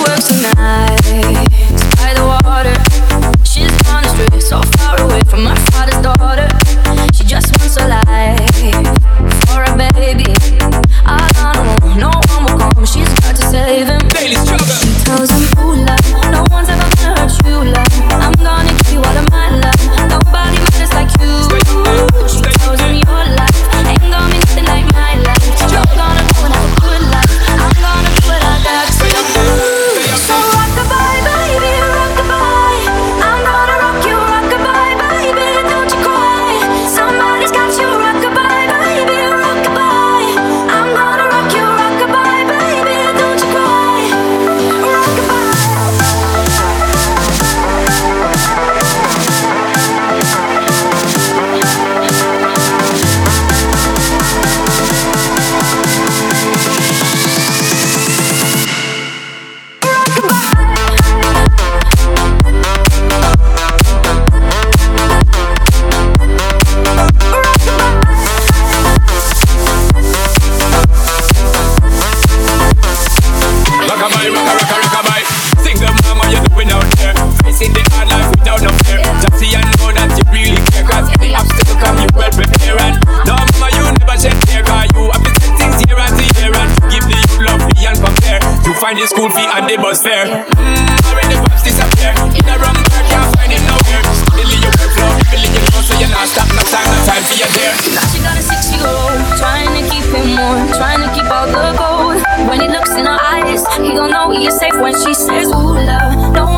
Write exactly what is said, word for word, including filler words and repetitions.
works the nights by the water. She's gone astray, so far away from her father's daughter. She just wants a life for a baby. I don't know, no one will come. She's got to save him. Daily struggle. She tells him, ooh, love, no one's ever gonna hurt you, love. I'm gonna give you all of my love. Nobody matters like you. She tells him your life ain't gonna be nothing like my life. You're gonna go and have a good life. I'm gonna do what I got to do. So rock-a-bye, baby, rock-a-bye. I'm gonna rock you, rock-a-bye, baby, don't you cry. Somebody's got you, rock-a-bye, baby, rock-a-bye. I'm gonna rock you, rock-a-bye, baby, don't you cry. Rock-a-bye. Rockabye, rocka, rocka, rockabye. Single mama, you're doing out there. Facing the hard life without no fear. Just see and know that you really care. Cause any obstacle come, you well prepare. And no mama, you never shed tear. Cause you have to take things here and here. And give the youth love, free and compare. You find the school fee and the bus fare. Mmm, already pops disappear. In a wrong bird, can't find it nowhere. Steadily your workflow, really you know. So you're not stop, no time, no time for you there. Now she got a six-year-old, trying to keep him warm, trying to keep all the gold. When he looks in her eyes, he gon' know he is safe when she says, ooh, love, no